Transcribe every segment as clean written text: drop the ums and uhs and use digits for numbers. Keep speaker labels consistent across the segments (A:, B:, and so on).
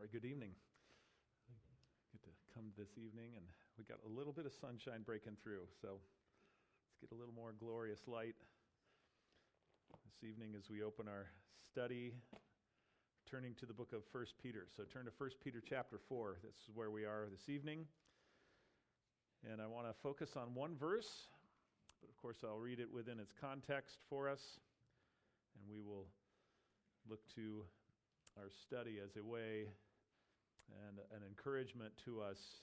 A: Or good evening. Good to come this evening, and we got a little bit of sunshine breaking through, so let's get a little more glorious light this evening as we open our study, turning to the book of 1 Peter. So turn to 1 Peter chapter 4. This is where we are this evening, and I want to focus on one verse, but of course I'll read it within its context for us, and we will look to our study as a way and an encouragement to us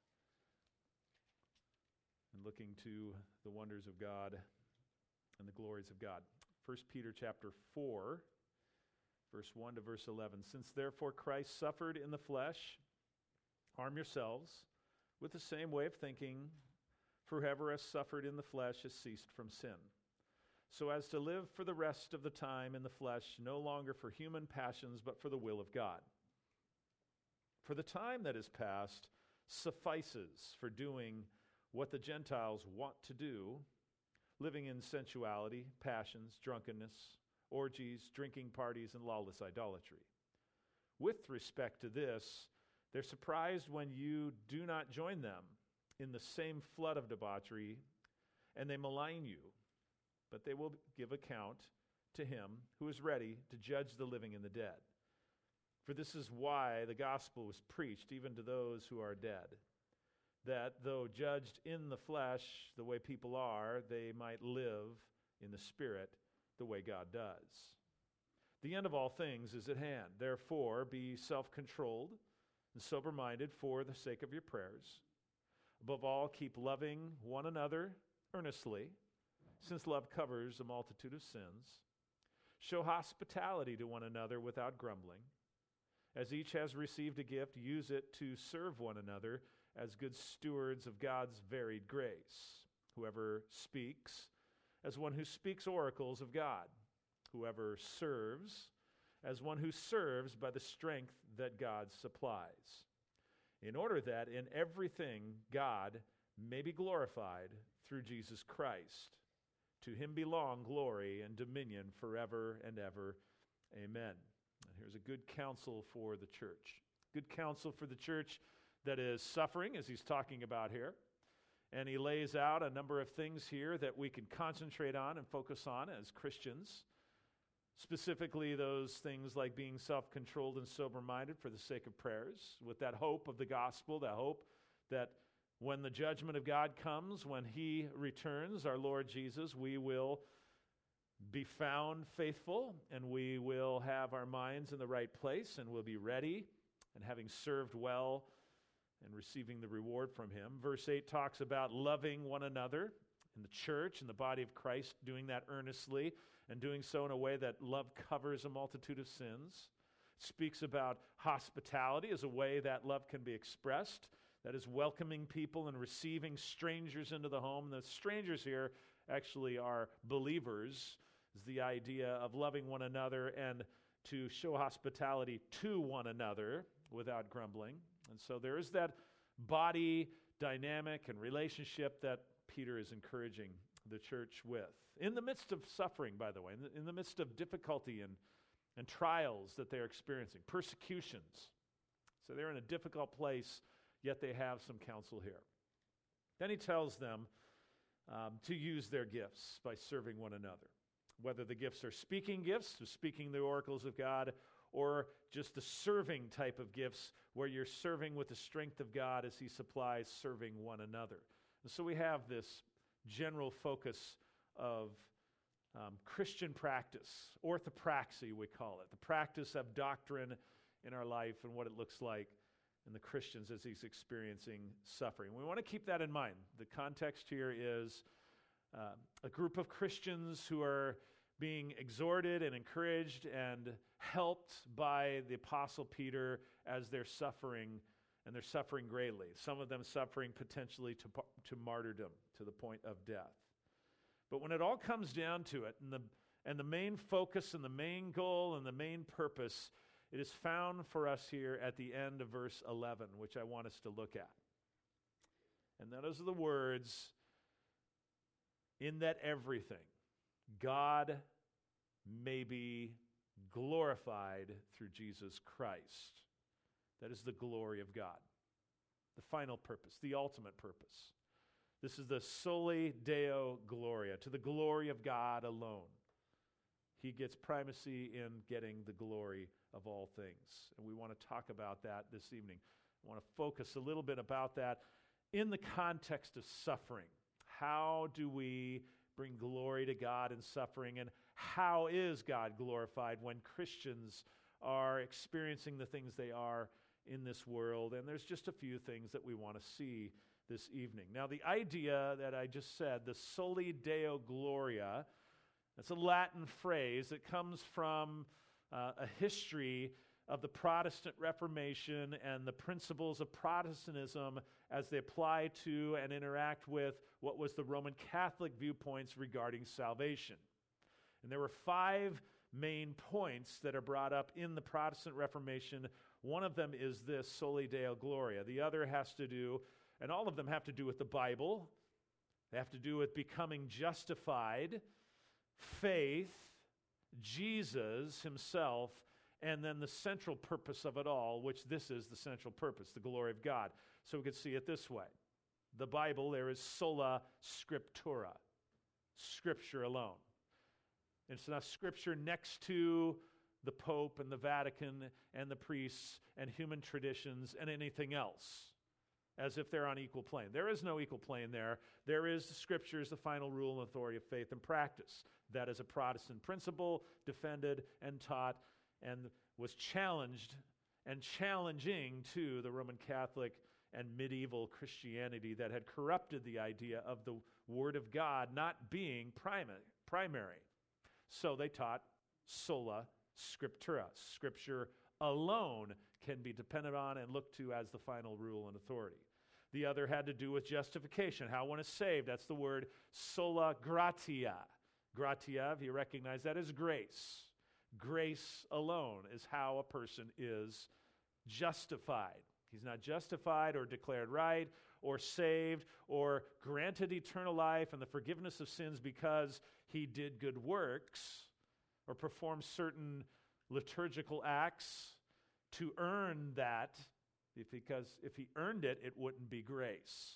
A: in looking to the wonders of God and the glories of God. 1 Peter chapter 4, verse 1 to verse 11. Since therefore Christ suffered in the flesh, arm yourselves with the same way of thinking, for whoever has suffered in the flesh has ceased from sin, so as to live for the rest of the time in the flesh, no longer for human passions, but for the will of God. For the time that is past suffices for doing what the Gentiles want to do, living in sensuality, passions, drunkenness, orgies, drinking parties, and lawless idolatry. With respect to this, they're surprised when you do not join them in the same flood of debauchery, and they malign you. But they will give account to him who is ready to judge the living and the dead. For this is why the gospel was preached even to those who are dead, that though judged in the flesh the way people are, they might live in the spirit the way God does. The end of all things is at hand. Therefore, be self-controlled and sober-minded for the sake of your prayers. Above all, keep loving one another earnestly, since love covers a multitude of sins. Show hospitality to one another without grumbling. As each has received a gift, use it to serve one another as good stewards of God's varied grace. Whoever speaks, as one who speaks oracles of God. Whoever serves, as one who serves by the strength that God supplies. In order that in everything God may be glorified through Jesus Christ. To him belong glory and dominion forever and ever. Amen. And here's a good counsel for the church. Good counsel for the church that is suffering, as he's talking about here. And he lays out a number of things here that we can concentrate on and focus on as Christians. Specifically, those things like being self-controlled and sober-minded for the sake of prayers, with that hope of the gospel, that hope that when the judgment of God comes, when he returns, our Lord Jesus, we will be found faithful, and we will have our minds in the right place, and we'll be ready, and having served well and receiving the reward from him. Verse 8 talks about loving one another in the church, in the body of Christ, doing that earnestly, and doing so in a way that love covers a multitude of sins. It speaks about hospitality as a way that love can be expressed. That is welcoming people and receiving strangers into the home. The strangers here actually are believers, is the idea of loving one another and to show hospitality to one another without grumbling. And so there is that body dynamic and relationship that Peter is encouraging the church with. In the midst of suffering, by the way, in the midst of difficulty and trials that they're experiencing, persecutions. So they're in a difficult place, yet they have some counsel here. Then he tells them to use their gifts by serving one another. Whether the gifts are speaking gifts, so speaking the oracles of God, or just the serving type of gifts where you're serving with the strength of God as he supplies serving one another. And so we have this general focus of Christian practice, orthopraxy we call it, the practice of doctrine in our life and what it looks like in the Christians as he's experiencing suffering. We want to keep that in mind. The context here is a group of Christians who are being exhorted and encouraged and helped by the Apostle Peter as they're suffering, and they're suffering greatly. Some of them suffering potentially to martyrdom, to the point of death. But when it all comes down to it, and the main focus and the main goal and the main purpose, it is found for us here at the end of verse 11, which I want us to look at. And those are the words, in that everything, God may be glorified through Jesus Christ. That is the glory of God. The final purpose, the ultimate purpose. This is the soli Deo Gloria, to the glory of God alone. He gets primacy in getting the glory of all things. And we want to talk about that this evening. I want to focus a little bit about that in the context of suffering. How do we bring glory to God in suffering? And how is God glorified when Christians are experiencing the things they are in this world? And there's just a few things that we want to see this evening. Now, the idea that I just said, the soli Deo Gloria, that's a Latin phrase that comes from a history of the Protestant Reformation and the principles of Protestantism as they apply to and interact with what was the Roman Catholic viewpoints regarding salvation. And there were 5 main points that are brought up in the Protestant Reformation. One of them is this, soli Deo Gloria. The other has to do, and all of them have to do with the Bible. They have to do with becoming justified, faith, Jesus himself, and then the central purpose of it all, which this is the central purpose, the glory of God. So we could see it this way. The Bible, there is sola scriptura, Scripture alone. It's not Scripture next to the Pope and the Vatican and the priests and human traditions and anything else, as if they're on equal plane. There is no equal plane there. There is the Scriptures, the final rule and authority of faith and practice. That is a Protestant principle, defended and taught, and was challenged and challenging to the Roman Catholic and medieval Christianity that had corrupted the idea of the Word of God not being primary. So they taught sola scriptura. Scripture alone can be depended on and looked to as the final rule and authority. The other had to do with justification, how one is saved. That's the word sola gratia. Gratia, if you recognize that, is grace. Grace alone is how a person is justified. He's not justified or declared right or saved or granted eternal life and the forgiveness of sins because he did good works or performed certain liturgical acts to earn that, because if he earned it, it wouldn't be grace.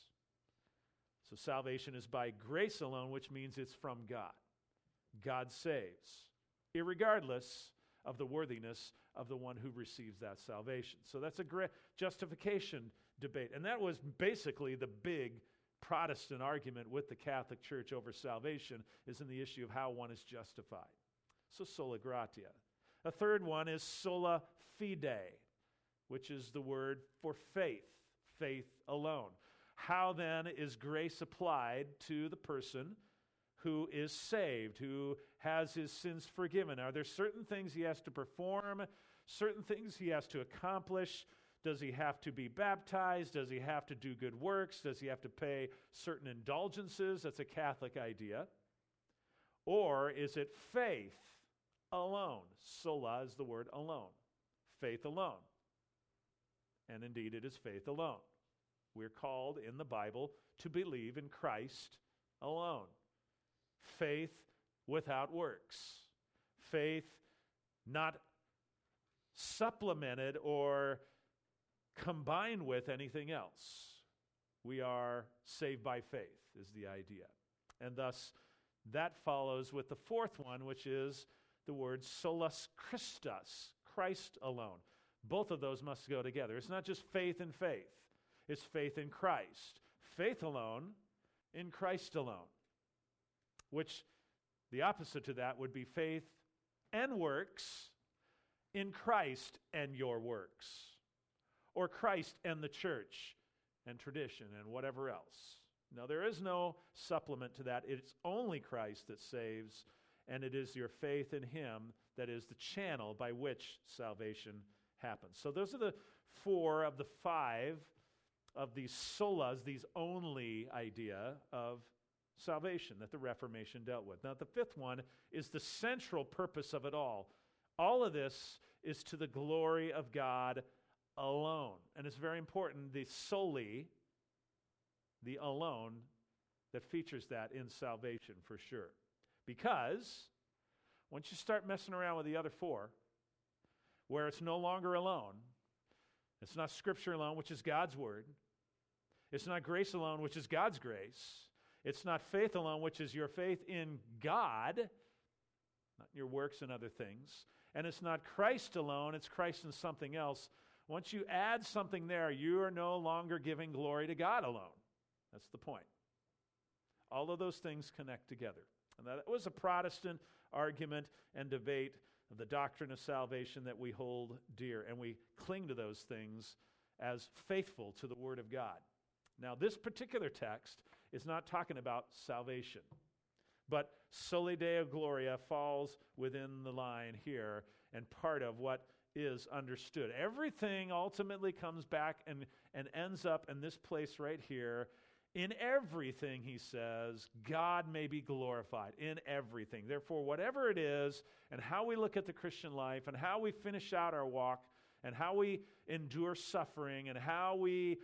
A: So salvation is by grace alone, which means it's from God. God saves, irregardless of the worthiness of the one who receives that salvation. So that's a great justification debate. And that was basically the big Protestant argument with the Catholic Church over salvation, is in the issue of how one is justified. So sola gratia. A third one is sola fide, which is the word for faith, faith alone. How then is grace applied to the person who is saved, who has his sins forgiven? Are there certain things he has to perform, certain things he has to accomplish? Does he have to be baptized? Does he have to do good works? Does he have to pay certain indulgences? That's a Catholic idea. Or is it faith alone? Sola is the word alone. Faith alone. And indeed, it is faith alone. We're called in the Bible to believe in Christ alone. Faith without works. Faith not supplemented or combined with anything else. We are saved by faith, is the idea. And thus, that follows with the fourth one, which is the word solus Christus, Christ alone. Both of those must go together. It's not just faith in faith. It's faith in Christ. Faith alone in Christ alone. Which the opposite to that would be faith and works in Christ and your works. Or Christ and the church and tradition and whatever else. Now, there is no supplement to that. It's only Christ that saves, and it is your faith in him that is the channel by which salvation happens. So those are the 4 of the 5 of these solas, these only idea of salvation that the Reformation dealt with. Now, the 5th one is the central purpose of it all. All of this is to the glory of God alone. And it's very important, the soli, the alone, that features that in salvation for sure. Because once you start messing around with the other 4, where it's no longer alone, It's not Scripture alone, which is God's Word. It's not grace alone, which is God's grace. It's not faith alone, which is your faith in God, not your works and other things. And it's not Christ alone, it's Christ and something else. Once you add something there, you are no longer giving glory to God alone. That's the point. All of those things connect together. And that was a Protestant argument and debate of the doctrine of salvation that we hold dear, and we cling to those things as faithful to the Word of God. Now, this particular text is not talking about salvation, but Soli Deo Gloria falls within the line here and part of what is understood. Everything ultimately comes back and ends up in this place right here. In everything, he says, God may be glorified. In everything. Therefore, whatever it is, and how we look at the Christian life, and how we finish out our walk, and how we endure suffering, and how we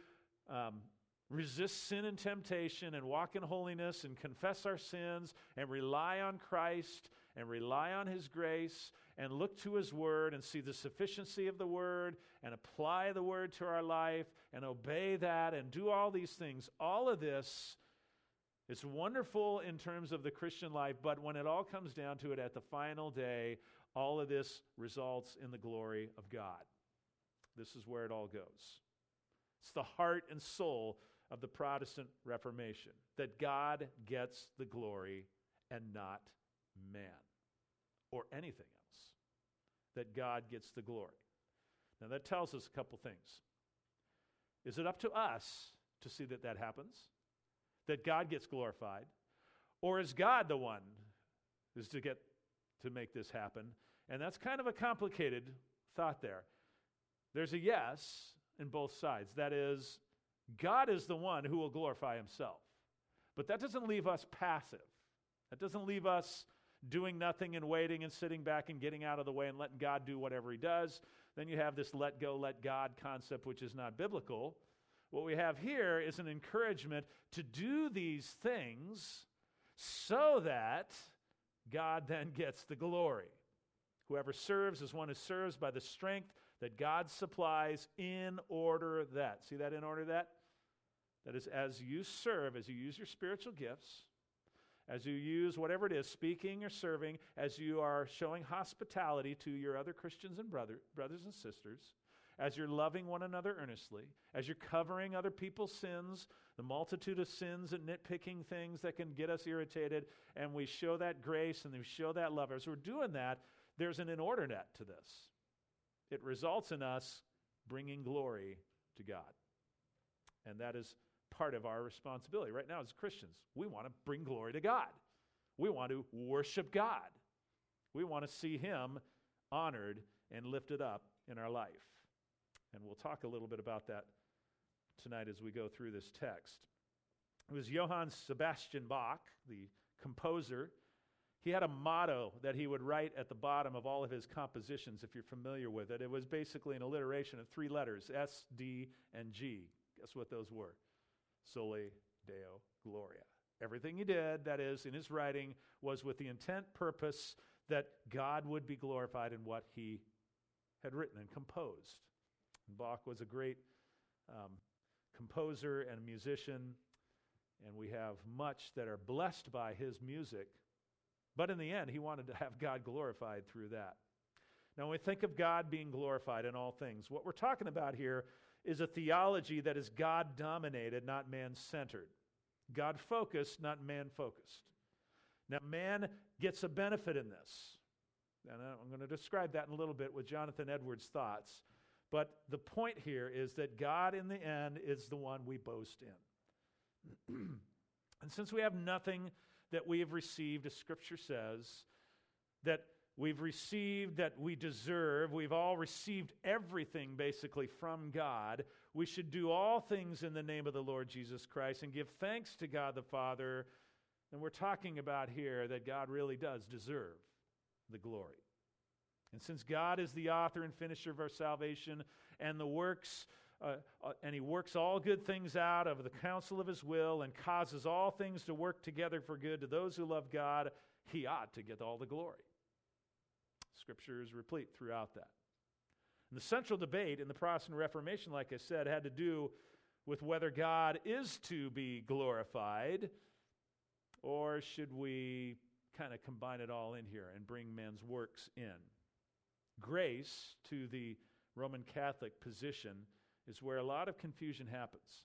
A: resist sin and temptation, and walk in holiness, and confess our sins, and rely on Christ, and rely on His grace, and look to His Word, and see the sufficiency of the Word, and apply the Word to our life, and obey that, and do all these things. All of this is wonderful in terms of the Christian life, but when it all comes down to it at the final day, all of this results in the glory of God. This is where it all goes. It's the heart and soul of the Protestant Reformation, that God gets the glory and not man or anything else, that God gets the glory. Now that tells us a couple things. Is it up to us to see that that happens, that God gets glorified, or is God the one who's to make this happen? And that's kind of a complicated thought there. There's a yes in both sides. That is, God is the one who will glorify Himself. But that doesn't leave us passive. That doesn't leave us doing nothing and waiting and sitting back and getting out of the way and letting God do whatever He does. Then you have this let go, let God concept, which is not biblical. What we have here is an encouragement to do these things so that God then gets the glory. Whoever serves is one who serves by the strength that God supplies in order that. See that in order that? That is, as you serve, as you use your spiritual gifts, as you use whatever it is, speaking or serving, as you are showing hospitality to your other Christians and brothers and sisters, as you're loving one another earnestly, as you're covering other people's sins, the multitude of sins and nitpicking things that can get us irritated, and we show that grace and we show that love. As we're doing that, there's an inordinate to this. It results in us bringing glory to God. And that is part of our responsibility. Right now as Christians, we want to bring glory to God. We want to worship God. We want to see Him honored and lifted up in our life. And we'll talk a little bit about that tonight as we go through this text. It was Johann Sebastian Bach, the composer. He had a motto that he would write at the bottom of all of his compositions, if you're familiar with it. It was basically an alliteration of three letters, S, D, and G. Guess what those were? Soli Deo Gloria. Everything he did, that is, in his writing, was with the intent, purpose that God would be glorified in what he had written and composed. And Bach was a great composer and musician, and we have much that are blessed by his music. But in the end, he wanted to have God glorified through that. Now, when we think of God being glorified in all things, what we're talking about here is a theology that is God-dominated, not man-centered. God-focused, not man-focused. Now, man gets a benefit in this. And I'm going to describe that in a little bit with Jonathan Edwards' thoughts. But the point here is that God, in the end, is the one we boast in. And since we have nothing that we have received, as Scripture says, that we've received, that we deserve, we've all received everything basically from God, we should do all things in the name of the Lord Jesus Christ and give thanks to God the Father. And we're talking about here that God really does deserve the glory. And since God is the author and finisher of our salvation and the works, and He works all good things out of the counsel of His will and causes all things to work together for good to those who love God, He ought to get all the glory. Scripture is replete throughout that. And the central debate in the Protestant Reformation, like I said, had to do with whether God is to be glorified, or should we kind of combine it all in here and bring man's works in. Grace, to the Roman Catholic position, is where a lot of confusion happens.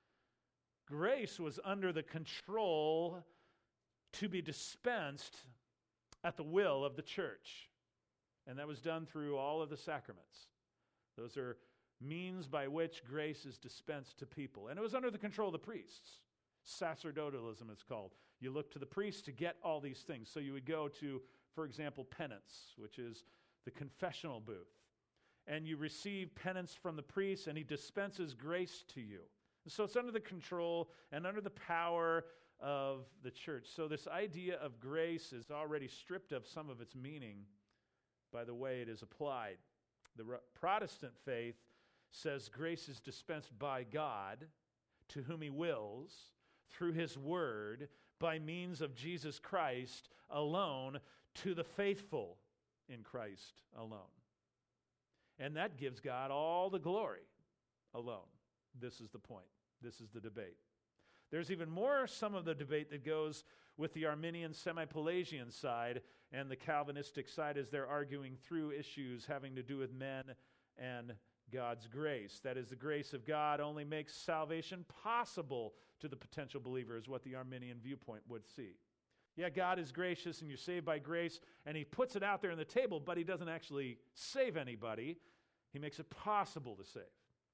A: Grace was under the control to be dispensed at the will of the church. And that was done through all of the sacraments. Those are means by which grace is dispensed to people. And it was under the control of the priests. Sacerdotalism, it's called. You look to the priest to get all these things. So you would go to, for example, penance, which is the confessional booth. And you receive penance from the priest, and he dispenses grace to you. So it's under the control and under the power of the church. So this idea of grace is already stripped of some of its meaning by the way it is applied. The Protestant faith says grace is dispensed by God, to whom he wills, through his word, by means of Jesus Christ alone, to the faithful in Christ alone. And that gives God all the glory alone. This is the point. This is the debate. There's even more some of the debate that goes with the Arminian semi-Pelagian side and the Calvinistic side as they're arguing through issues having to do with men and God's grace. That is, the grace of God only makes salvation possible to the potential believer, is what the Arminian viewpoint would see. Yeah, God is gracious and you're saved by grace, and he puts it out there on the table, but he doesn't actually save anybody. He makes it possible to save.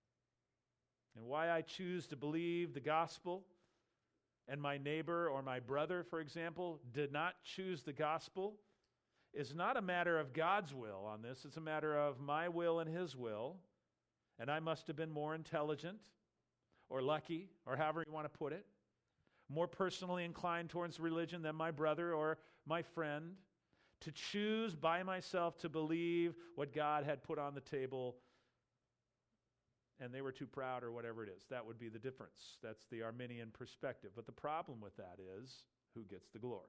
A: And why I choose to believe the gospel and my neighbor or my brother, for example, did not choose the gospel is not a matter of God's will on this. It's a matter of my will and his will. And I must have been more intelligent or lucky, or however you want to put it, more personally inclined towards religion than my brother or my friend, to choose by myself to believe what God had put on the table, and they were too proud or whatever it is. That would be the difference. That's the Arminian perspective. But the problem with that is, who gets the glory?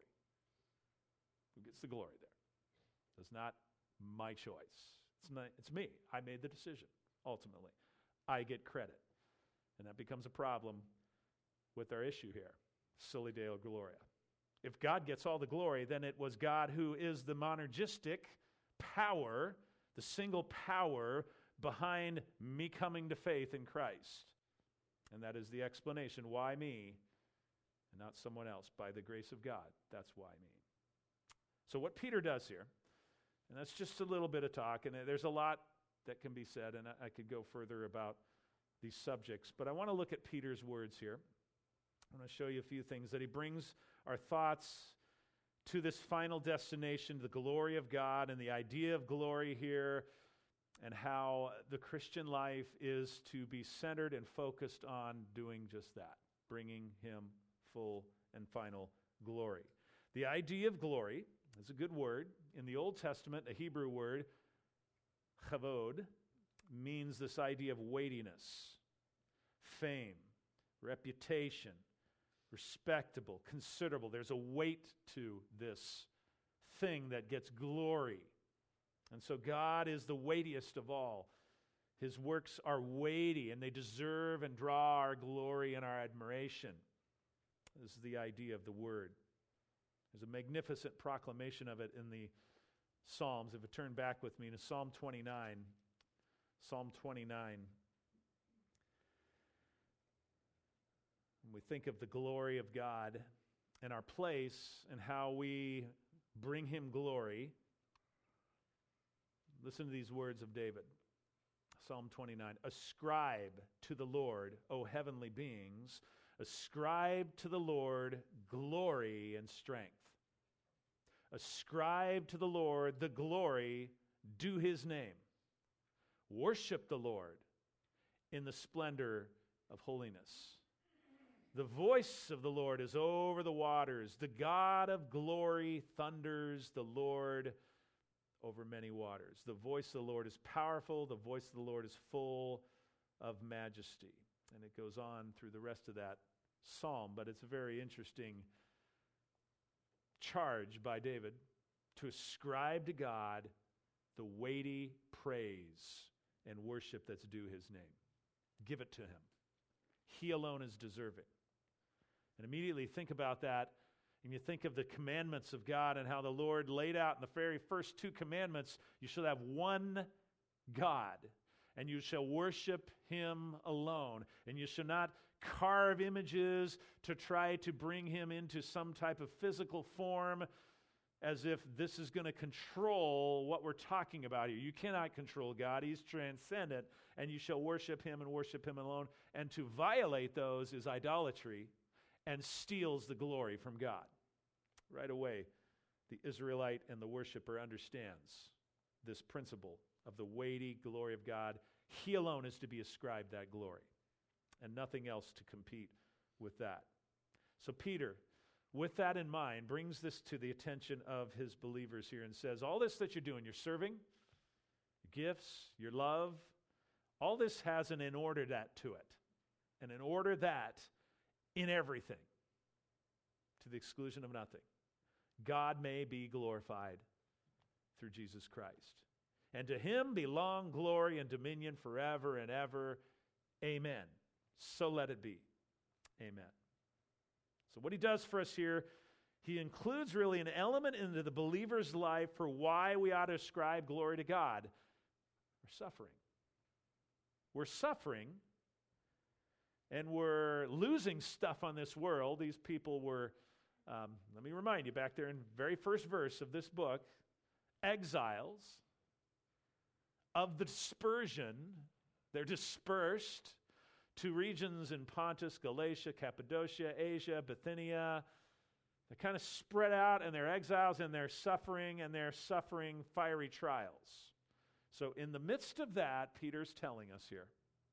A: Who gets the glory there? It's not my choice. It's me. I made the decision, ultimately. I get credit. And that becomes a problem with our issue here, Soli Deo Gloria. If God gets all the glory, then it was God who is the monergistic power, the single power behind me coming to faith in Christ. And that is the explanation. Why me and not someone else? By the grace of God. That's why me. So what Peter does here, and that's just a little bit of talk, and there's a lot that can be said, and I could go further about these subjects, but I want to look at Peter's words here. I want to show you a few things that he brings our thoughts to this final destination, the glory of God, and the idea of glory here, and how the Christian life is to be centered and focused on doing just that, bringing him full and final glory. The idea of glory is a good word. In the Old Testament, a Hebrew word, chavod, means this idea of weightiness, fame, reputation, respectable, considerable. There's a weight to this thing that gets glory. And so God is the weightiest of all. His works are weighty, and they deserve and draw our glory and our admiration. This is the idea of the word. There's a magnificent proclamation of it in the Psalms. If you turn back with me to Psalm 29. Psalm 29. When we think of the glory of God and our place and how we bring him glory, listen to these words of David. Psalm 29. Ascribe to the Lord, O heavenly beings, ascribe to the Lord glory and strength. Ascribe to the Lord the glory due his name. Worship the Lord in the splendor of holiness. The voice of the Lord is over the waters. The God of glory thunders, the Lord over many waters. The voice of the Lord is powerful. The voice of the Lord is full of majesty. And it goes on through the rest of that psalm, but it's a very interesting charge by David to ascribe to God the weighty praise and worship that's due his name. Give it to him. He alone is deserving. And immediately think about that, and you think of the commandments of God and how the Lord laid out in the very first two commandments, you shall have one God, and you shall worship him alone, and you shall not carve images to try to bring him into some type of physical form as if this is going to control what we're talking about here. You cannot control God. He's transcendent, and you shall worship him and worship him alone. And to violate those is idolatry and steals the glory from God. Right away, the Israelite and the worshiper understands this principle of the weighty glory of God. He alone is to be ascribed that glory, and nothing else to compete with that. So Peter, with that in mind, brings this to the attention of his believers here and says, all this that you're doing, you're serving, your gifts, your love, all this has an in order that to it. And in order that in everything, to the exclusion of nothing, God may be glorified through Jesus Christ. And to him belong glory and dominion forever and ever. Amen. So let it be. Amen. So what he does for us here, he includes really an element into the believer's life for why we ought to ascribe glory to God. We're suffering. We're suffering, and we're losing stuff on this world. These people were, let me remind you, back there in the very first verse of this book, exiles of the dispersion. They're dispersed to regions in Pontus, Galatia, Cappadocia, Asia, Bithynia. They're kind of spread out, and they're exiles, and they're suffering fiery trials. So in the midst of that, Peter's telling us here,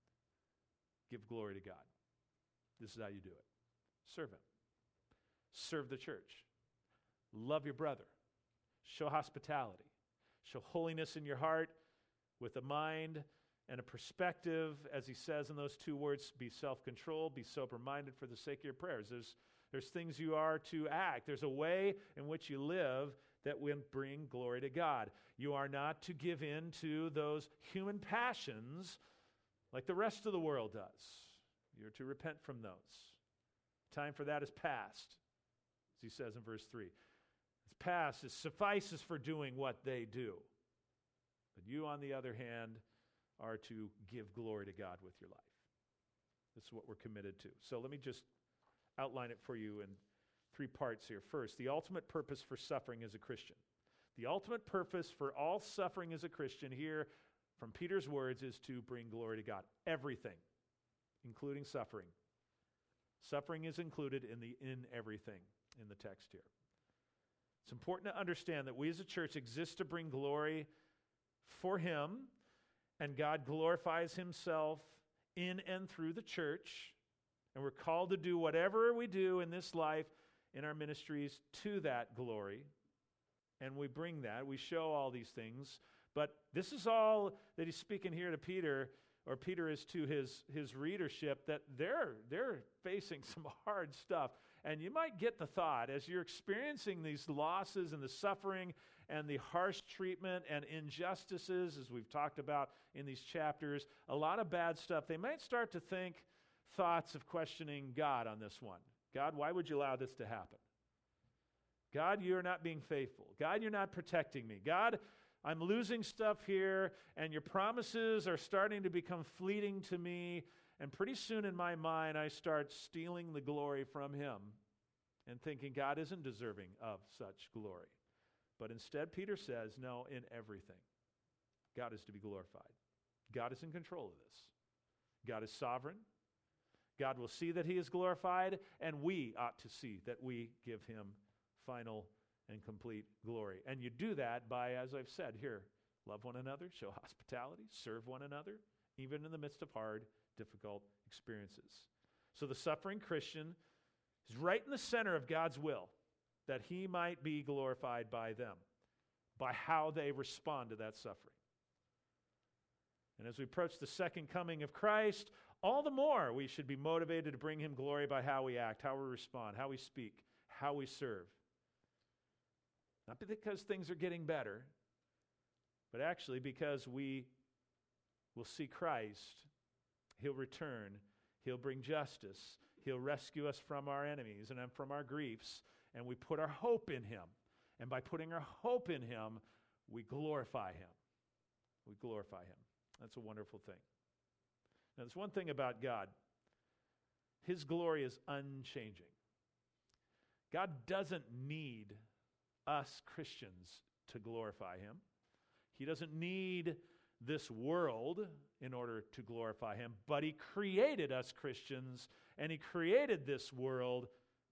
A: give glory to God. This is how you do it. Serve him. Serve the church. Love your brother. Show hospitality. Show holiness in your heart with a mind and a perspective, as he says in those two words, be self-controlled, be sober-minded for the sake of your prayers. There's things you are to act. There's a way in which you live that will bring glory to God. You are not to give in to those human passions like the rest of the world does. You're to repent from those. Time for that is past, as he says in verse 3. It's past. It suffices for doing what they do. But you, on the other hand, are to give glory to God with your life. This is what we're committed to. So let me just outline it for you in three parts here. First, the ultimate purpose for suffering as a Christian. The ultimate purpose for all suffering as a Christian here, from Peter's words, is to bring glory to God. Everything, including suffering. Suffering is included in everything in the text here. It's important to understand that we as a church exist to bring glory for him, and God glorifies himself in and through the church, and we're called to do whatever we do in this life, in our ministries, to that glory, and we bring that. We show all these things, but this is all that he's speaking here to Peter, or Peter is to his readership, that they're facing some hard stuff. And you might get the thought, as you're experiencing these losses and the suffering and the harsh treatment and injustices, as we've talked about in these chapters, a lot of bad stuff, they might start to think thoughts of questioning God on this one. God, why would you allow this to happen? God, you're not being faithful. God, you're not protecting me. God, I'm losing stuff here, and your promises are starting to become fleeting to me, and pretty soon in my mind I start stealing the glory from him and thinking God isn't deserving of such glory. But instead, Peter says, no, in everything, God is to be glorified. God is in control of this. God is sovereign. God will see that he is glorified, and we ought to see that we give him final and complete glory. And you do that by, as I've said here, love one another, show hospitality, serve one another, even in the midst of hard, difficult experiences. So the suffering Christian is right in the center of God's will, that he might be glorified by them, by how they respond to that suffering. And as we approach the second coming of Christ, all the more we should be motivated to bring him glory by how we act, how we respond, how we speak, how we serve. Not because things are getting better, but actually because we will see Christ. He'll return. He'll bring justice. He'll rescue us from our enemies and from our griefs. And we put our hope in him. And by putting our hope in him, we glorify him. We glorify him. That's a wonderful thing. Now, there's one thing about God. His glory is unchanging. God doesn't need us Christians to glorify him. He doesn't need this world in order to glorify him, but he created us Christians, and he created this world,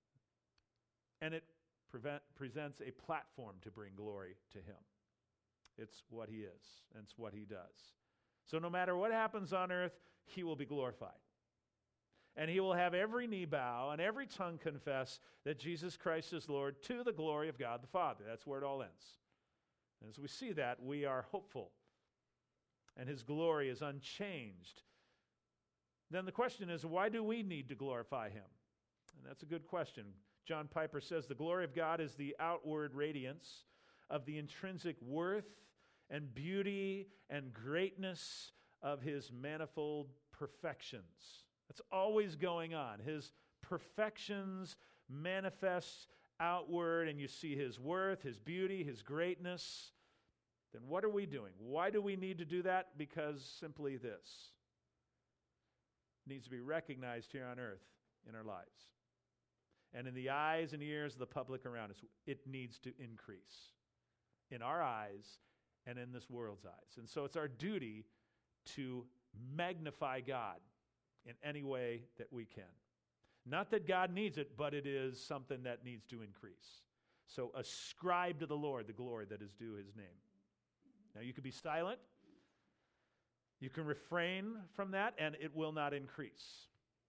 A: and it presents a platform to bring glory to him. It's what he is, and it's what he does. So no matter what happens on earth, he will be glorified. And he will have every knee bow and every tongue confess that Jesus Christ is Lord, to the glory of God the Father. That's where it all ends. And as we see that, we are hopeful. And his glory is unchanged. Then the question is, why do we need to glorify him? And that's a good question. John Piper says, the glory of God is the outward radiance of the intrinsic worth and beauty and greatness of his manifold perfections. That's always going on. His perfections manifest outward, and you see his worth, his beauty, his greatness. Then what are we doing? Why do we need to do that? Because simply this. It needs to be recognized here on earth in our lives. And in the eyes and ears of the public around us, it needs to increase in our eyes and in this world's eyes. And so it's our duty to magnify God in any way that we can. Not that God needs it, but it is something that needs to increase. So ascribe to the Lord the glory that is due his name. Now you can be silent. You can refrain from that, and it will not increase.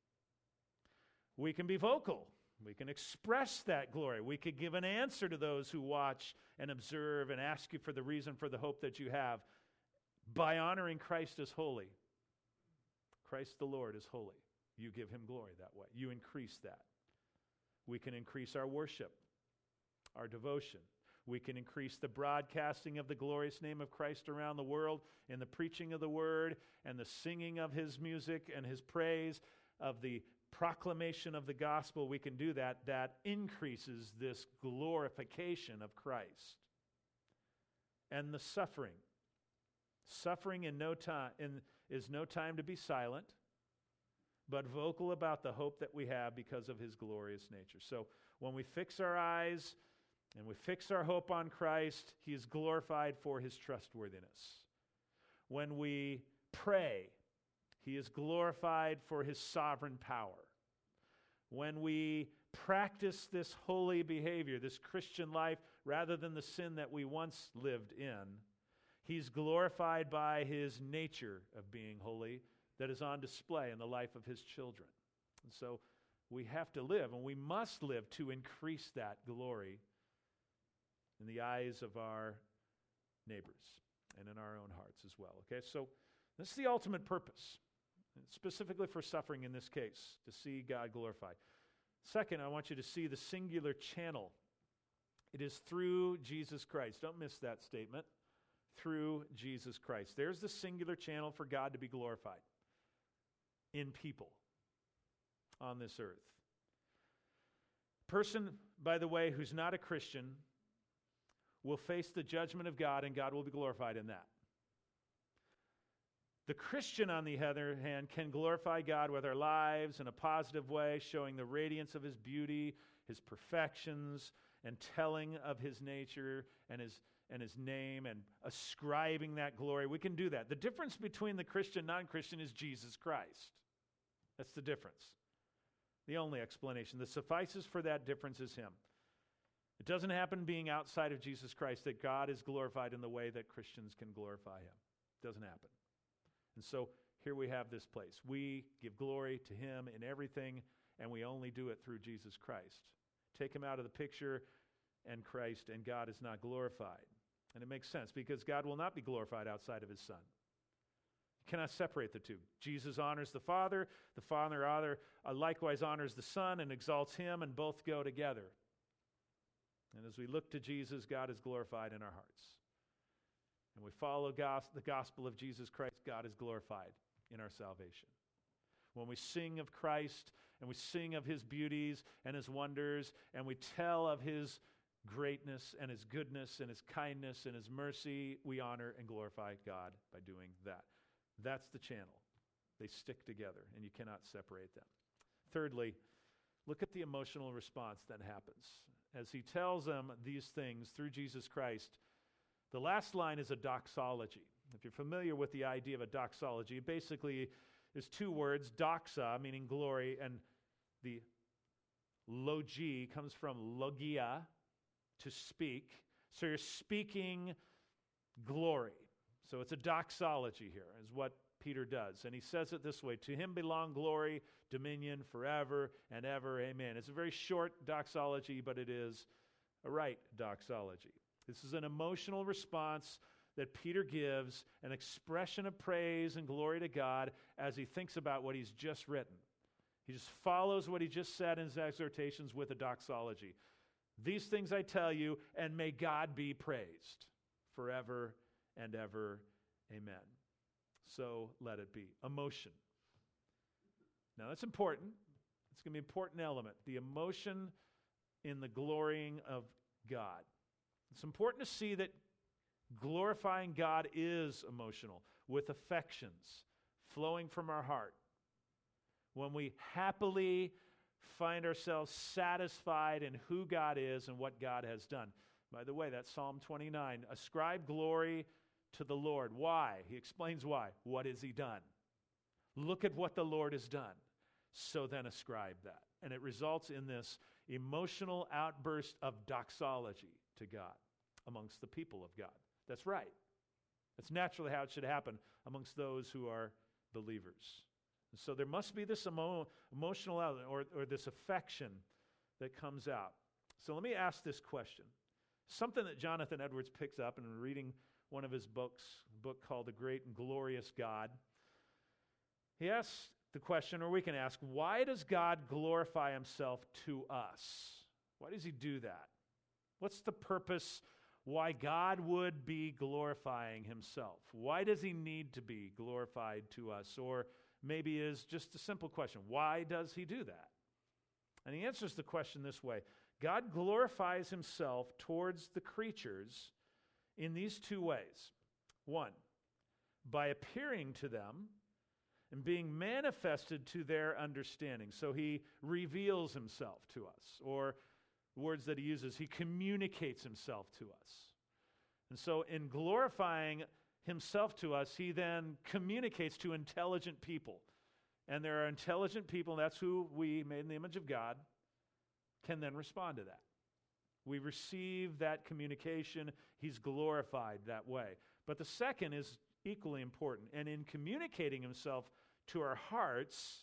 A: We can be vocal. We can express that glory. We could give an answer to those who watch and observe and ask you for the reason for the hope that you have by honoring Christ as holy. Christ the Lord is holy. You give him glory that way. You increase that. We can increase our worship, our devotion. We can increase the broadcasting of the glorious name of Christ around the world in the preaching of the word and the singing of his music and his praise, of the proclamation of the gospel. We can do that. That increases this glorification of Christ. And the suffering. Suffering is no time to be silent, but vocal about the hope that we have because of his glorious nature. So when we fix our eyes and we fix our hope on Christ, he is glorified for his trustworthiness. When we pray, he is glorified for his sovereign power. When we practice this holy behavior, this Christian life, rather than the sin that we once lived in, he's glorified by his nature of being holy that is on display in the life of his children. And so we have to live, and we must live to increase that glory in the eyes of our neighbors and in our own hearts as well. Okay, so this is the ultimate purpose, specifically for suffering in this case, to see God glorified. Second, I want you to see the singular channel. It is through Jesus Christ. Don't miss that statement. Through Jesus Christ. There's the singular channel for God to be glorified in people on this earth. Person, by the way, who's not a Christian will face the judgment of God, and God will be glorified in that. The Christian, on the other hand, can glorify God with our lives in a positive way, showing the radiance of his beauty, his perfections, and telling of his nature and his name and ascribing that glory. We can do that. The difference between the Christian and non-Christian is Jesus Christ. That's the difference. The only explanation. The suffices for that difference is him. It doesn't happen being outside of Jesus Christ that God is glorified in the way that Christians can glorify him. It doesn't happen. And so here we have this place. We give glory to him in everything, and we only do it through Jesus Christ. Take him out of the picture, and Christ and God is not glorified. And it makes sense because God will not be glorified outside of his Son. You cannot separate the two. Jesus honors the Father likewise honors the Son and exalts him, and both go together. And as we look to Jesus, God is glorified in our hearts. and we follow the gospel of Jesus Christ, God is glorified in our salvation. When we sing of Christ and we sing of his beauties and his wonders and we tell of his greatness and his goodness and his kindness and his mercy, we honor and glorify God by doing that. That's the channel. They stick together and you cannot separate them. Thirdly, look at the emotional response that happens. As he tells them these things through Jesus Christ, the last line is a doxology. If you're familiar with the idea of a doxology, it basically is two words, doxa, meaning glory, and the logi comes from logia, to speak. So you're speaking glory. So it's a doxology here, is what Peter does. And he says it this way, to him belong glory, dominion forever and ever. Amen. It's a very short doxology, but it is a right doxology. This is an emotional response that Peter gives, an expression of praise and glory to God as he thinks about what he's just written. He just follows what he just said in his exhortations with a doxology. These things I tell you, and may God be praised forever and ever. Amen. So let it be. Emotion. Now that's important. It's going to be an important element. The emotion in the glorying of God. It's important to see that glorifying God is emotional, with affections flowing from our heart. When we happily find ourselves satisfied in who God is and what God has done. By the way, that's Psalm 29. Ascribe glory to the Lord. Why? He explains why. What has he done? Look at what the Lord has done. So then ascribe that. And it results in this emotional outburst of doxology to God amongst the people of God. That's right. That's naturally how it should happen amongst those who are believers. And so there must be this emotional element or this affection that comes out. So let me ask this question. Something that Jonathan Edwards picks up in reading one of his books, a book called The Great and Glorious God. He asks the question, or we can ask, why does God glorify himself to us? Why does he do that? What's the purpose why God would be glorifying himself? Why does he need to be glorified to us? Or maybe it is just a simple question. Why does he do that? And he answers the question this way. God glorifies himself towards the creatures in these two ways. One, by appearing to them and being manifested to their understanding. So he reveals himself to us, or the words that he uses, he communicates himself to us. And so in glorifying himself to us, he then communicates to intelligent people. And there are intelligent people, and that's who we, made in the image of God, can then respond to that. We receive that communication. He's glorified that way. But the second is equally important. And in communicating himself to our hearts,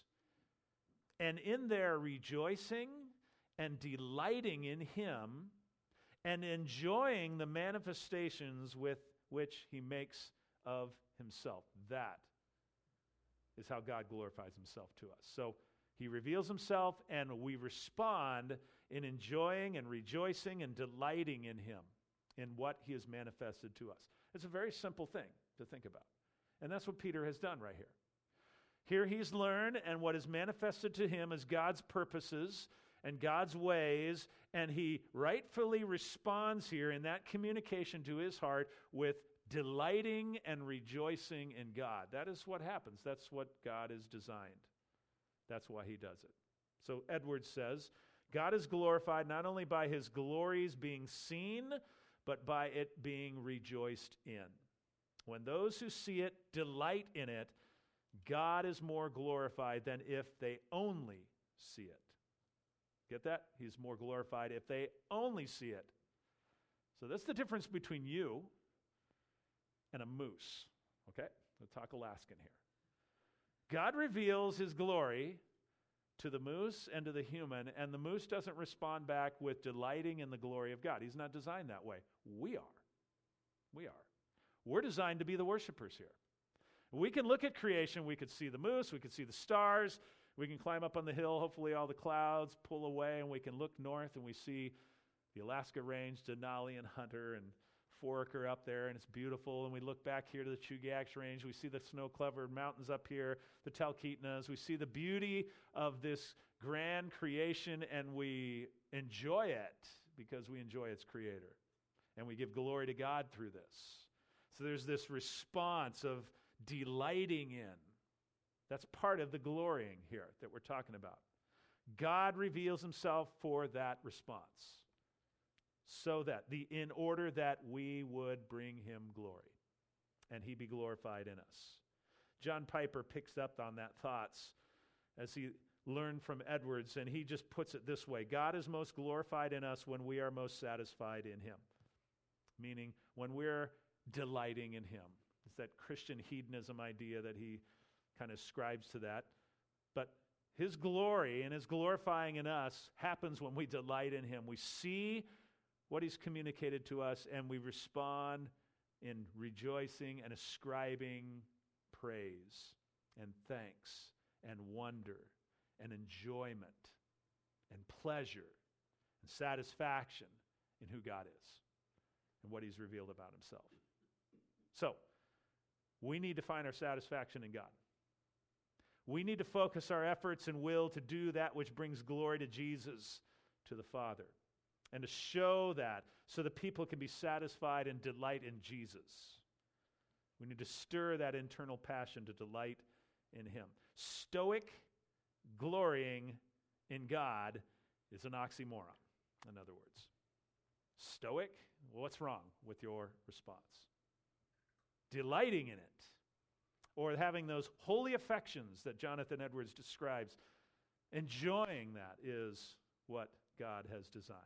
A: and in their rejoicing and delighting in him, and enjoying the manifestations with which he makes of himself. That is how God glorifies himself to us. So he reveals himself, and we respond in enjoying and rejoicing and delighting in him, in what he has manifested to us. It's a very simple thing to think about. And that's what Peter has done right here. Here he's learned, and what is manifested to him is God's purposes and God's ways, and he rightfully responds here in that communication to his heart with delighting and rejoicing in God. That is what happens. That's what God has designed. That's why he does it. So Edwards says, God is glorified not only by his glories being seen, but by it being rejoiced in. When those who see it delight in it, God is more glorified than if they only see it. Get that? He's more glorified if they only see it. So that's the difference between you and a moose. Okay? We'll talk Alaskan here. God reveals his glory to the moose and to the human, and the moose doesn't respond back with delighting in the glory of God. He's not designed that way. We are. We are. We're designed to be the worshipers here. We can look at creation. We could see the moose. We could see the stars. We can climb up on the hill, hopefully all the clouds pull away, and we can look north and we see the Alaska Range, Denali and Hunter, and Foraker up there, and it's beautiful. And we look back here to the Chugach Range. We see the snow-covered mountains up here, the Talkeetnas. We see the beauty of this grand creation, and we enjoy it because we enjoy its creator. And we give glory to God through this. So there's this response of delighting in. That's part of the glorying here that we're talking about. God reveals himself for that response, so that in order that we would bring him glory and he be glorified in us. John Piper picks up on that thoughts as he learned from Edwards, and he just puts it this way: God is most glorified in us when we are most satisfied in him. Meaning when we're delighting in him. It's that Christian hedonism idea that he kind of ascribes to that. But his glory and his glorifying in us happens when we delight in him. We see what he's communicated to us, and we respond in rejoicing and ascribing praise and thanks and wonder and enjoyment and pleasure and satisfaction in who God is and what he's revealed about himself. So, we need to find our satisfaction in God. We need to focus our efforts and will to do that which brings glory to Jesus, to the Father, and to show that so that people can be satisfied and delight in Jesus. We need to stir that internal passion to delight in him. Stoic glorying in God is an oxymoron, in other words. Stoic, what's wrong with your response? Delighting in it, or having those holy affections that Jonathan Edwards describes, enjoying that is what God has designed.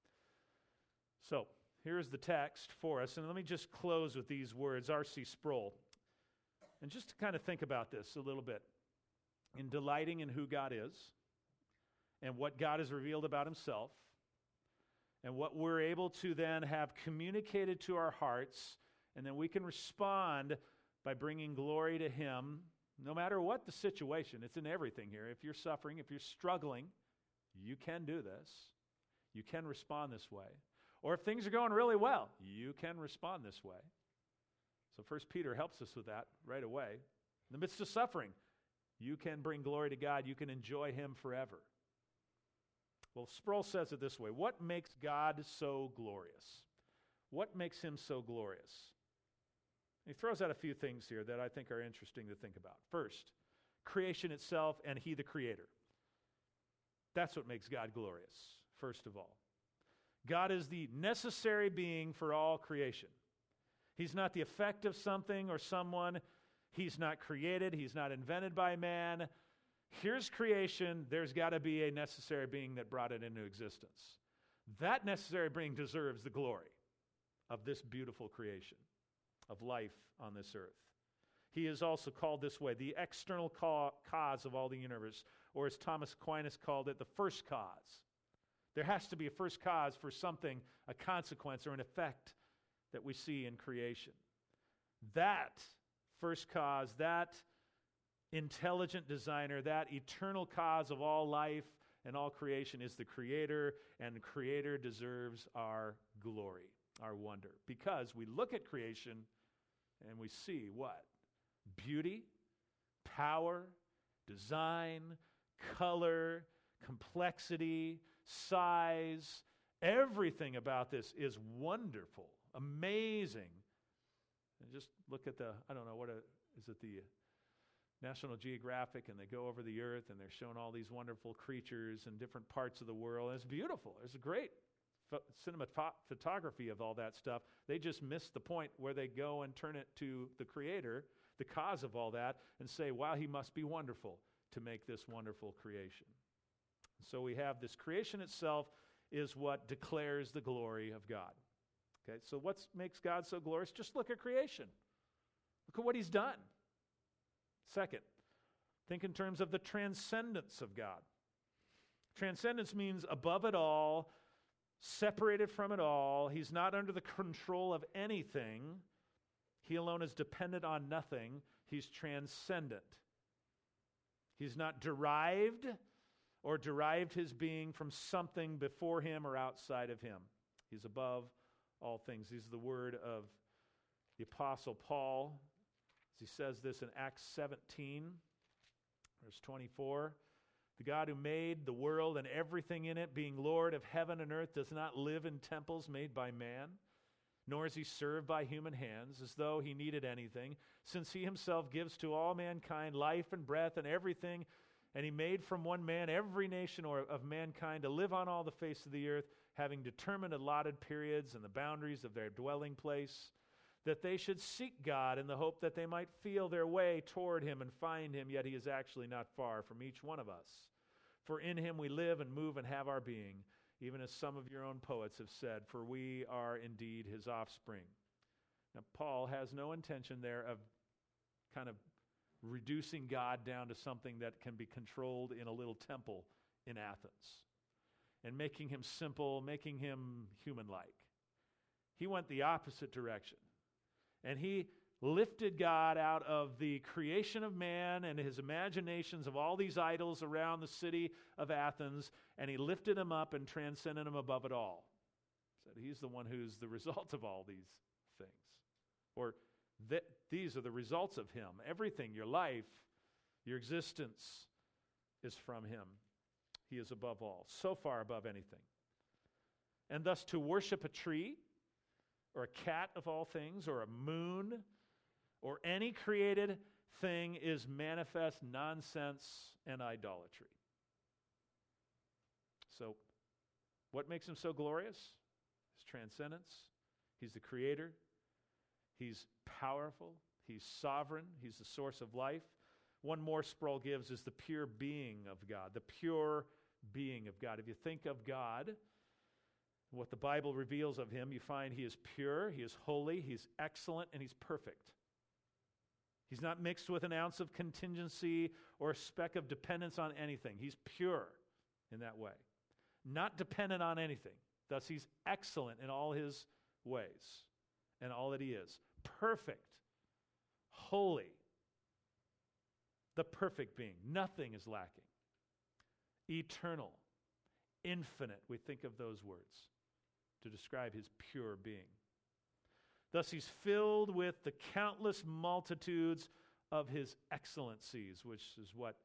A: So, here's the text for us, and let me just close with these words. R.C. Sproul. And just to kind of think about this a little bit. In delighting in who God is, and what God has revealed about himself, and what we're able to then have communicated to our hearts, and then we can respond by bringing glory to him, no matter what the situation. It's in everything here. If you're suffering, if you're struggling, you can do this. You can respond this way. Or if things are going really well, you can respond this way. So 1 Peter helps us with that right away. In the midst of suffering, you can bring glory to God. You can enjoy him forever. Well, Sproul says it this way: what makes God so glorious? What makes him so glorious? He throws out a few things here that I think are interesting to think about. First, creation itself and he the creator. That's what makes God glorious, first of all. God is the necessary being for all creation. He's not the effect of something or someone. He's not created. He's not invented by man. Here's creation. There's got to be a necessary being that brought it into existence. That necessary being deserves the glory of this beautiful creation, of life on this earth. He is also called this way, the external cause of all the universe, or as Thomas Aquinas called it, the first cause. There has to be a first cause for something, a consequence or an effect that we see in creation. That first cause, that intelligent designer, that eternal cause of all life and all creation is the Creator, and the Creator deserves our glory, our wonder. Because we look at creation and we see what? Beauty, power, design, color, complexity, size. Everything about this is wonderful, amazing. And just look at the National Geographic, and they go over the earth and they're showing all these wonderful creatures in different parts of the world. And it's beautiful. There's a great cinematography of all that stuff. They just miss the point where they go and turn it to the Creator, the cause of all that, and say, wow, he must be wonderful to make this wonderful creation. So we have this creation itself is what declares the glory of God. Okay, so what makes God so glorious? Just look at creation. Look at what he's done. Second, think in terms of the transcendence of God. Transcendence means above it all, separated from it all. He's not under the control of anything. He alone is dependent on nothing. He's transcendent. He's not derived or derived his being from something before him or outside of him. He's above all things. These are the word of the Apostle Paul, as he says this in Acts 17, verse 24. The God who made the world and everything in it, being Lord of heaven and earth, does not live in temples made by man, nor is he served by human hands, as though he needed anything, since he himself gives to all mankind life and breath and everything, and he made from one man every nation of mankind to live on all the face of the earth, having determined allotted periods and the boundaries of their dwelling place, that they should seek God in the hope that they might feel their way toward him and find him, yet he is actually not far from each one of us. For in him we live and move and have our being, even as some of your own poets have said, for we are indeed his offspring. Now, Paul has no intention there of kind of reducing God down to something that can be controlled in a little temple in Athens and making him simple, making him human-like. He went the opposite direction. And he lifted God out of the creation of man and his imaginations of all these idols around the city of Athens, and he lifted him up and transcended him above it all. Said he's the one who's the result of all these things. Or these are the results of him. Everything, your life, your existence is from him. He is above all, so far above anything. And thus to worship a tree, or a cat of all things, or a moon, or any created thing is manifest nonsense and idolatry. So, what makes him so glorious? His transcendence. He's the creator. He's powerful. He's sovereign. He's the source of life. One more Sproul gives is the pure being of God, the pure being of God. If you think of God, what the Bible reveals of him, you find he is pure, he is holy, he's excellent, and he's perfect. He's not mixed with an ounce of contingency or a speck of dependence on anything. He's pure in that way. Not dependent on anything. Thus, he's excellent in all his ways and all that he is. Perfect. Holy. The perfect being. Nothing is lacking. Eternal. Infinite. We think of those words to describe his pure being. Thus he's filled with the countless multitudes of his excellencies, which is what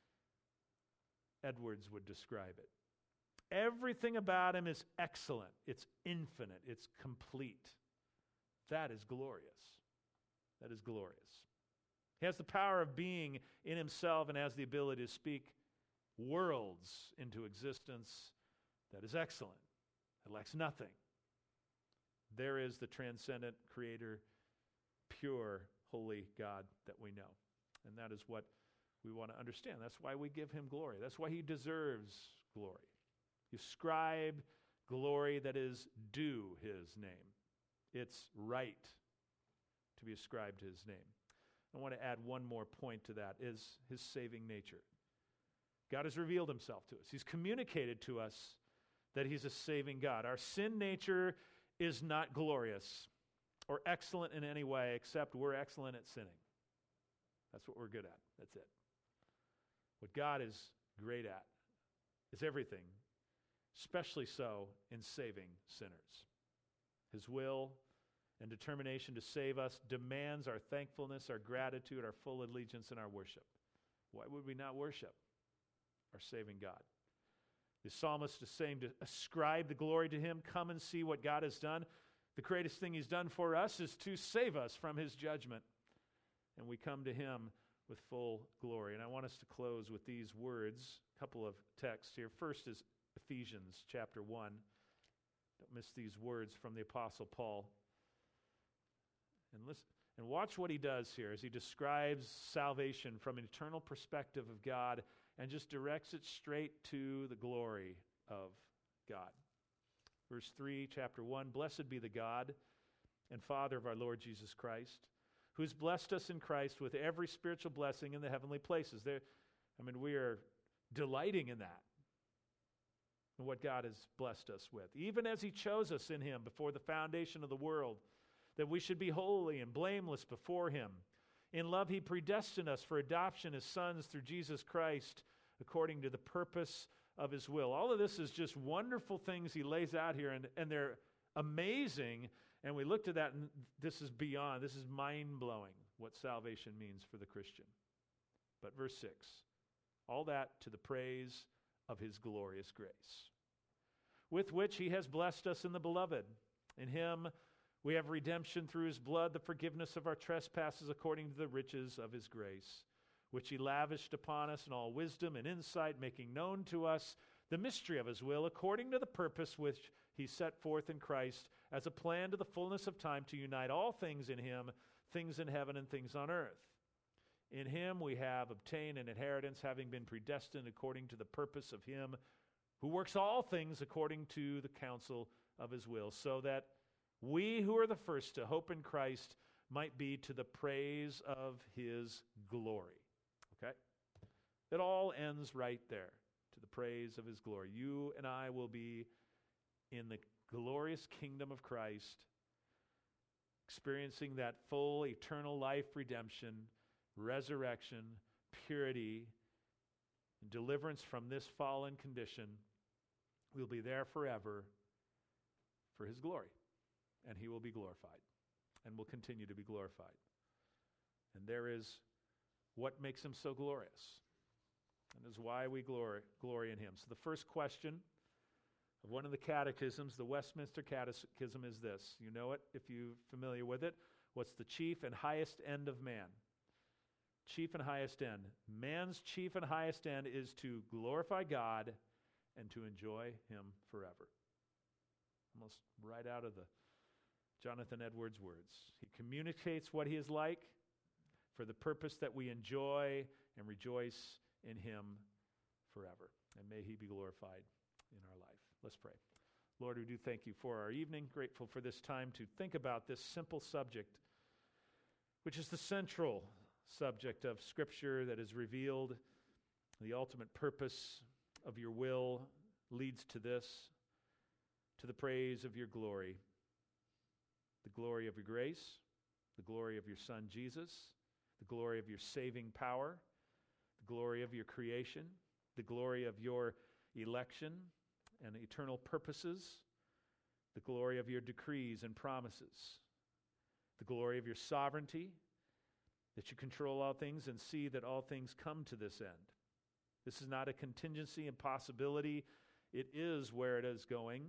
A: Edwards would describe it. Everything about him is excellent. It's infinite. It's complete. That is glorious. That is glorious. He has the power of being in himself and has the ability to speak worlds into existence that is excellent. It lacks nothing. There is the transcendent creator, pure, holy God that we know. And that is what we want to understand. That's why we give him glory. That's why he deserves glory. You ascribe glory that is due his name. It's right to be ascribed to his name. I want to add one more point to that, is his saving nature. God has revealed himself to us. He's communicated to us that he's a saving God. Our sin nature is not glorious or excellent in any way, except we're excellent at sinning. That's what we're good at. That's it. What God is great at is everything, especially so in saving sinners. His will and determination to save us demands our thankfulness, our gratitude, our full allegiance, and our worship. Why would we not worship our saving God? The psalmist is saying to ascribe the glory to him. Come and see what God has done. The greatest thing he's done for us is to save us from his judgment. And we come to him with full glory. And I want us to close with these words, a couple of texts here. First is Ephesians chapter 1. Don't miss these words from the Apostle Paul. And listen, and watch what he does here as he describes salvation from an eternal perspective of God and just directs it straight to the glory of God. Verse 3, chapter 1, Blessed be the God and Father of our Lord Jesus Christ, who's blessed us in Christ with every spiritual blessing in the heavenly places. We are delighting in that, in what God has blessed us with. Even as he chose us in him before the foundation of the world, that we should be holy and blameless before him. In love, he predestined us for adoption as sons through Jesus Christ, according to the purpose of his will. All of this is just wonderful things he lays out here, and they're amazing. And we looked at that, and this is mind-blowing what salvation means for the Christian. But verse 6, all that to the praise of his glorious grace, with which he has blessed us in the beloved. In him we have redemption through his blood, the forgiveness of our trespasses according to the riches of his grace, which he lavished upon us in all wisdom and insight, making known to us the mystery of his will, according to the purpose which he set forth in Christ as a plan to the fullness of time to unite all things in him, things in heaven and things on earth. In him we have obtained an inheritance, having been predestined according to the purpose of him who works all things according to the counsel of his will, so that we who are the first to hope in Christ might be to the praise of his glory. Okay? It all ends right there, to the praise of his glory. You and I will be in the glorious kingdom of Christ, experiencing that full eternal life, redemption, resurrection, purity, and deliverance from this fallen condition. We'll be there forever for his glory, and he will be glorified and will continue to be glorified. And there is what makes him so glorious, and is why we glory in him. So the first question of one of the catechisms, the Westminster Catechism, is this. You know it if you're familiar with it. What's the chief and highest end of man? Chief and highest end. Man's chief and highest end is to glorify God and to enjoy him forever. Almost right out of the Jonathan Edwards words. He communicates what he is like for the purpose that we enjoy and rejoice in him forever. And may he be glorified in our life. Let's pray. Lord, we do thank you for our evening. Grateful for this time to think about this simple subject, which is the central subject of Scripture that is revealed. The ultimate purpose of your will leads to this, to the praise of your glory, the glory of your grace, the glory of your Son Jesus, the glory of your saving power, the glory of your creation, the glory of your election and eternal purposes, the glory of your decrees and promises, the glory of your sovereignty, that you control all things and see that all things come to this end. This is not a contingency and possibility. It is where it is going.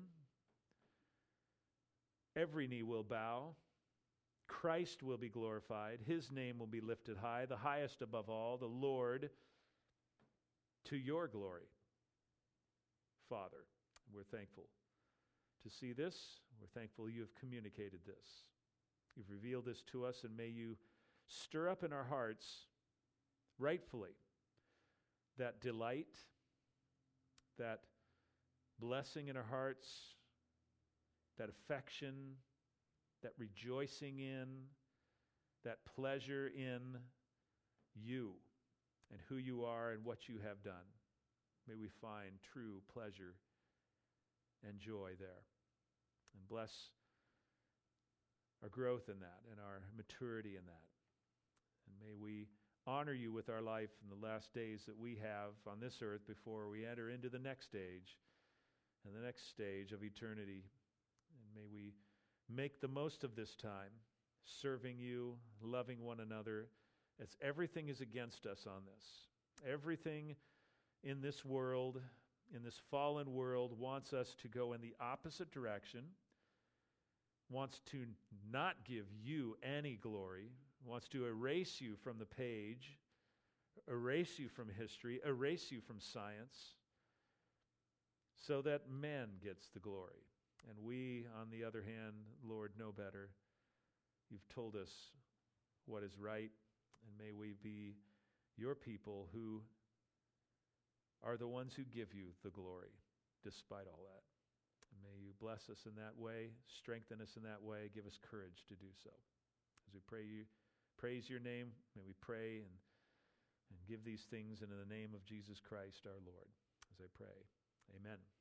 A: Every knee will bow. Christ will be glorified. His name will be lifted high, the highest above all, the Lord, to your glory. Father, we're thankful to see this. We're thankful you have communicated this. You've revealed this to us, and may you stir up in our hearts, rightfully, that delight, that blessing in our hearts, that affection, that rejoicing in, that pleasure in you and who you are and what you have done. May we find true pleasure and joy there. And bless our growth in that and our maturity in that. And may we honor you with our life in the last days that we have on this earth before we enter into the next stage and the next stage of eternity. And may we make the most of this time, serving you, loving one another, as everything is against us on this. Everything in this world, in this fallen world, wants us to go in the opposite direction, wants to not give you any glory, wants to erase you from the page, erase you from history, erase you from science, so that man gets the glory. And we, on the other hand, Lord, know better. You've told us what is right, and may we be your people who are the ones who give you the glory, despite all that. And may you bless us in that way, strengthen us in that way, give us courage to do so. As we praise your name, may we pray and give these things in the name of Jesus Christ our Lord, as I pray. Amen.